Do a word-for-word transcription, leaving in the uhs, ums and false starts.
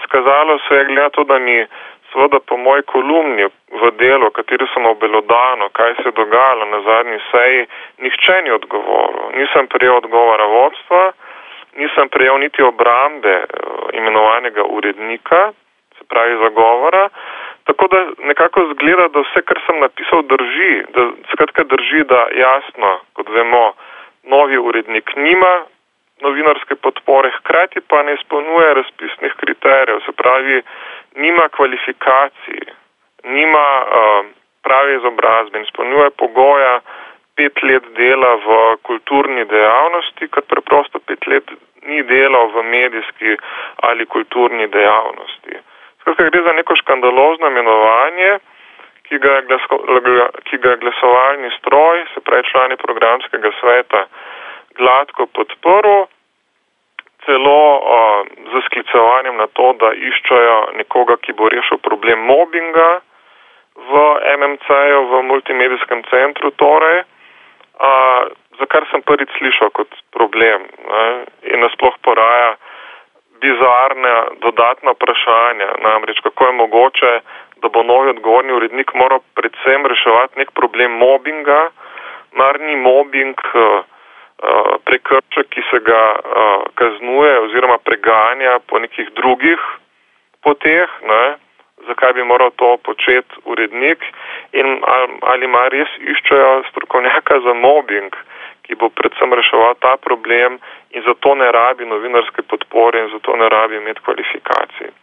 izkazalo se je glede na to, da mi seveda po moji kolumni v delu, kateri sem obelodano, kaj se je dogajalo na zadnji seji, nihče ni odgovoril. Nisem prejel odgovora vodstva, nisem prejel niti obrambe imenovanega urednika, se pravi zagovora, tako da nekako zgleda, da vse, kar sem napisal, drži, da skratka drži, da jasno, kot vemo, novi urednik nima novinarske podpore, hkrati pa ne izpolnjuje razpisnih kriterijev, se pravi, nima kvalifikacij, nima uh, prave izobrazbe in izpolnjuje pogoja pet let dela v kulturni dejavnosti, ker preprosto pet let ni delal v medijski ali kulturni dejavnosti. Skratka, gre za neko škandalozno imenovanje, ki ga je, glaso, ki ga je glasovalni stroj, se pravi člani programskega sveta, gladko podprl, celo uh, z sklicovanjem na to, da iščejo nekoga, ki bo rešil problem mobinga v M M C-ju, v multimedijskem centru torej, uh, za kar sem prvič slišal kot problem, ne, in nasploh poraja bizarne dodatna vprašanja, namreč kako je mogoče, da bo novi odgovorni urednik moral predvsem reševati nek problem mobinga, mar ni mobing uh, uh, prekršek, ki se ga uh, kaznuje oziroma preganja po nekih drugih poteh, ne, zakaj bi moral to početi urednik in ali, ali ima res iščejo strokovnjaka za mobing, ki bo predvsem reševal ta problem in zato ne rabi novinarske podpore in zato ne rabi imeti kvalifikacij.